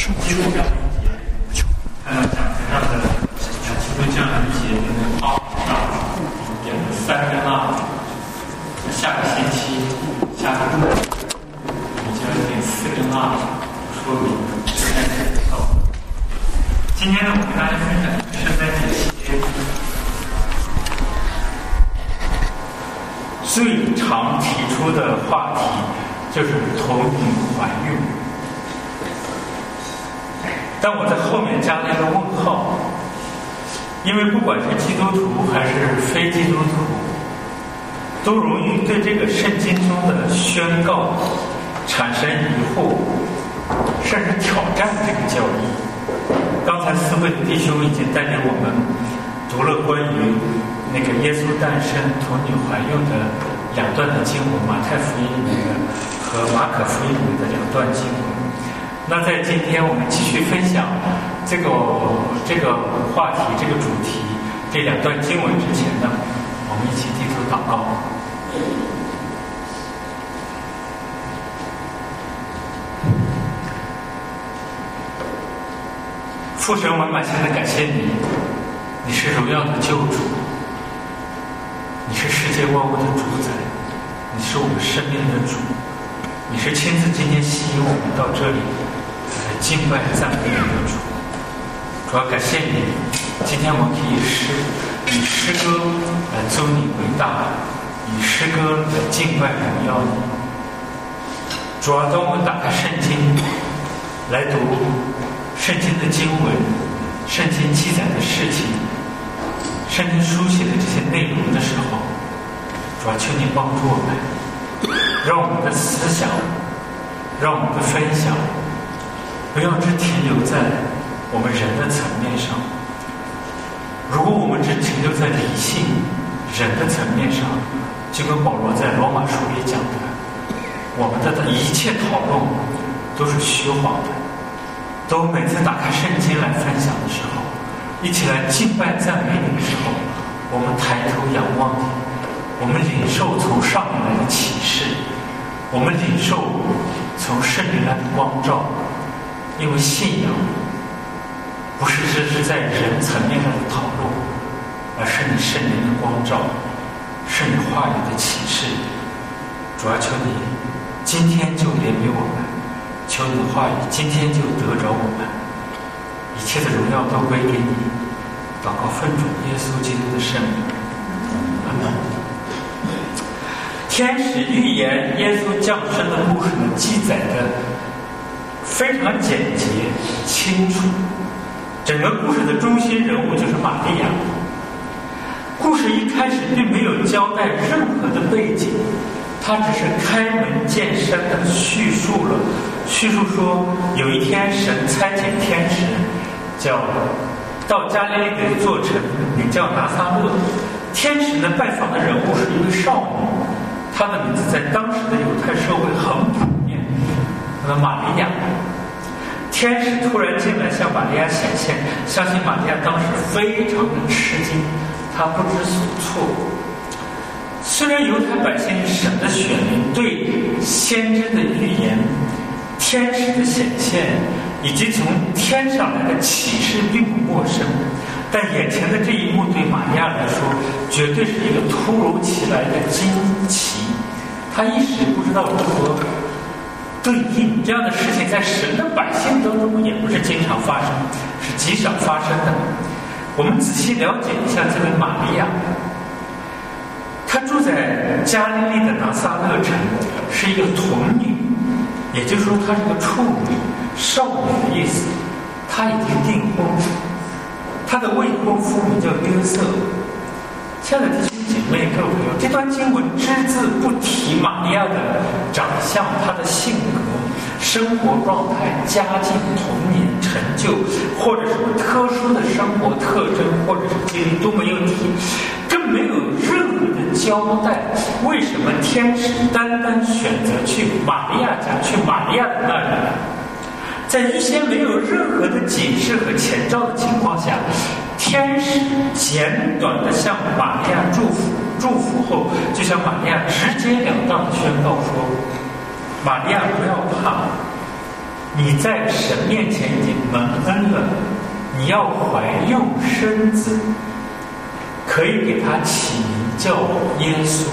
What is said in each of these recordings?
基督教节，看到讲台上的基督教节的那个奥上点了3根蜡烛，下个星期下个周我们就要点4根蜡烛，说明圣诞节到了。今天呢，我跟大家分享圣诞节期间最常提出的话题就是童女怀孕。但我在后面加了一个问号，因为不管是基督徒还是非基督徒，都容易对这个圣经中的宣告产生疑惑，甚至挑战这个教义。刚才四位弟兄已经带领我们读了关于那个耶稣诞生、童女怀孕的2段的经文，马太福音里面和马可福音里面的2段经文。那在今天我们继续分享这个话题、这个主题、这2段经文之前呢，我们一起低头祷告。父神，我满心的感谢你，你是荣耀的救主，你是世界万物的主宰，你是我们生命的主，你是亲自今天吸引我们到这里敬拜赞美你的主。主要感谢你，今天我们可以以诗歌来尊你为大，以诗歌来敬拜荣耀你。主要当我们打开圣经来读圣经的经文，圣经记载的事情，圣经书写的这些内容的时候，主要求你帮助我们，让我们的思想，让我们的分享不要只停留在我们人的层面上。如果我们只停留在理性人的层面上，就跟保罗在罗马书里讲的，我们的一切讨论都是虚晃的。都每次打开圣经来分享的时候，一起来敬拜赞美你的时候，我们抬头仰望你，我们领受从上面来的启示，我们领受从圣灵来的光照。因为信仰不是只是在人层面上的讨论，而是你圣灵的光照，是你话语的启示。主要求你今天就怜悯我们，求你的话语今天就得着我们，一切的荣耀都归给你。祷告奉主耶稣基督的圣名，阿门。天使预言耶稣降生的故事呢，记载的非常简洁清楚。整个故事的中心人物就是玛利亚。故事一开始并没有交代任何的背景，他只是开门见山的叙述说，有一天神差遣天使到加利利的一座城，名叫拿撒勒。天使呢拜访的人物是一位少女，她的名字在当时的犹太社会很普遍，那玛利亚。天使突然进来向玛利亚显现，相信玛利亚当时非常的吃惊，她不知所措。虽然犹太百姓是神的选民，对先知的预言、天使的显现以及从天上来的启示并不陌生，但眼前的这一幕对玛利亚来说绝对是一个突如其来的惊奇。她一时不知道如何对应。这样的事情在神的百姓当中也不是经常发生，是极少发生的。我们仔细了解一下这位玛利亚，她住在加利利的拿撒勒城，是一个童女，也就是说她是个处女、少女的意思。她已经订婚，她的未婚夫名叫约瑟。亲爱的弟兄姐妹、各位朋友，这段经文只字不提玛利亚的长相、她的性格、生活状态、家境、童年成就，或者什么特殊的生活特征，或者是经历都没有提，更没有任何的交代。为什么天使单选择去玛利亚家，去玛利亚的那里？在预先没有任何的警示和前兆的情况下，天使简短的向玛利亚祝福后，就向玛利亚直截了当的宣告说：玛利亚不要怕， 你在神面前已经蒙恩了，你要怀孕生子，可以给他起名叫耶稣。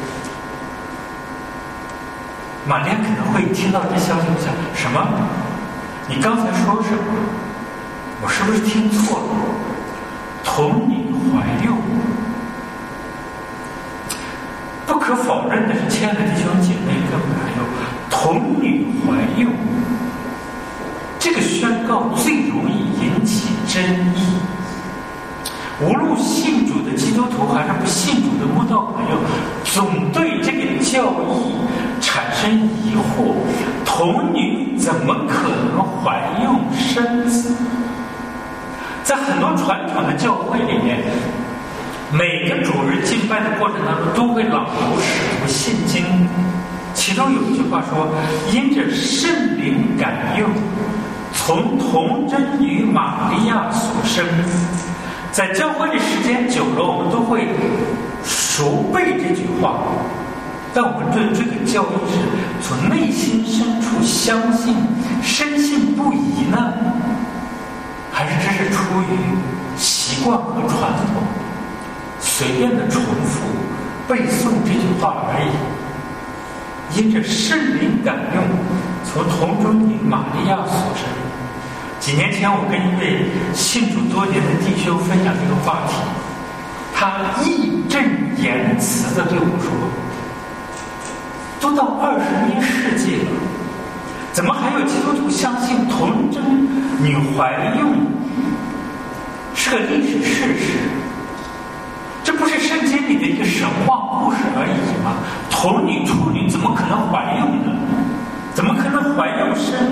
玛利亚可能会听到这消息，想什么？你刚才说什么？我是不是听错了？童女怀孕。不可否认的是，亲爱的弟兄姐妹各位朋友，童女怀孕这个宣告最容易引起争议。无论信主的基督徒还是不信主的慕道朋友，总对这个教义产生疑惑：童女怎么可能怀孕生子？在很多传统的教会里面，每个主日敬拜的过程当中都会朗读使徒信经，其中有一句话说：因着圣灵感应，从童真女玛利亚所生。在教会的时间久了，我们都会熟背这句话，但我们对这个教义是从内心深处相信、深信不疑呢，还是这是出于习惯和传统，随便的重复背诵这句话而已？因着圣灵感应，从童真女玛利亚所生。几年前，我跟一位信主多年的弟兄分享这个话题，他义正言辞地对我说：“都到21世纪了，怎么还有基督徒相信童真女怀孕是个历史事实？这不是圣经里的一个神话故事而已吗？童女处女怎么可能怀孕呢？怎么可能怀孕生